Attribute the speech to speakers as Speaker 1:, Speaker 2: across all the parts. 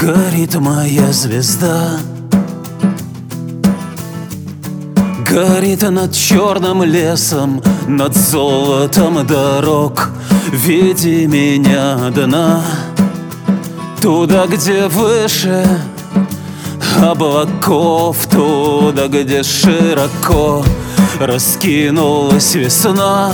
Speaker 1: Горит моя звезда, горит над черным лесом, над золотом дорог. Веди меня дна, туда, где выше облаков, туда, где широко раскинулась весна.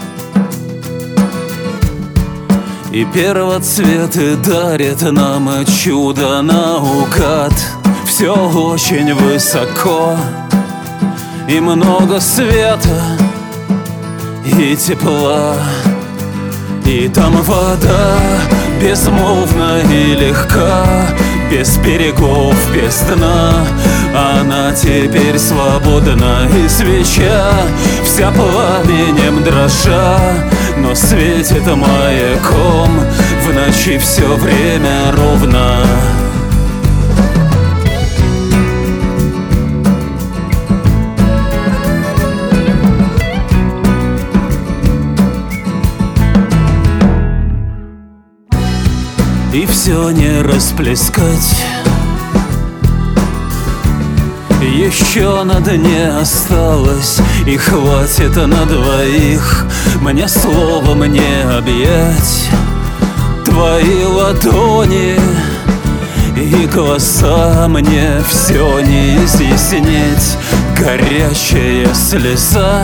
Speaker 1: И первоцветы дарят нам чудо наугад. Все очень высоко, и много света, и тепла. И там вода безмолвна и легка, без берегов, без дна. Она теперь свободна, и свеча вся пламенем дрожа, но светит маяком в ночи все время ровно. И все не расплескать, еще на дне осталось, и хватит на двоих. Мне словом не объять твои ладони, и глаза мне все не изъяснить. Горячая слеза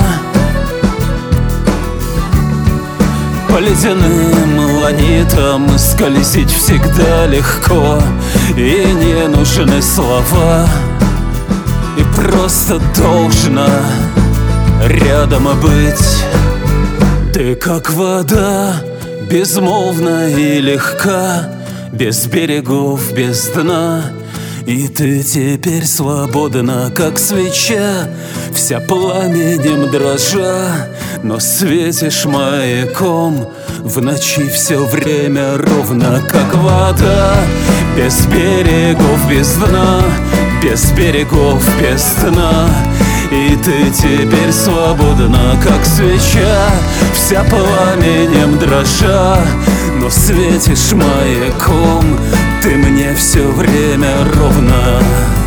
Speaker 1: по ледяным ланитам скользить всегда легко, и не нужны слова, и просто должна рядом быть. Ты как вода, безмолвна и легка, без берегов, без дна. И ты теперь свободна, как свеча, вся пламенем дрожа, но светишь маяком в ночи все время ровно, как вода, без берегов, без дна, без берегов, без дна. И ты теперь свободна, как свеча, вся пламенем дрожа, но светишь маяком ты мне все время ровно.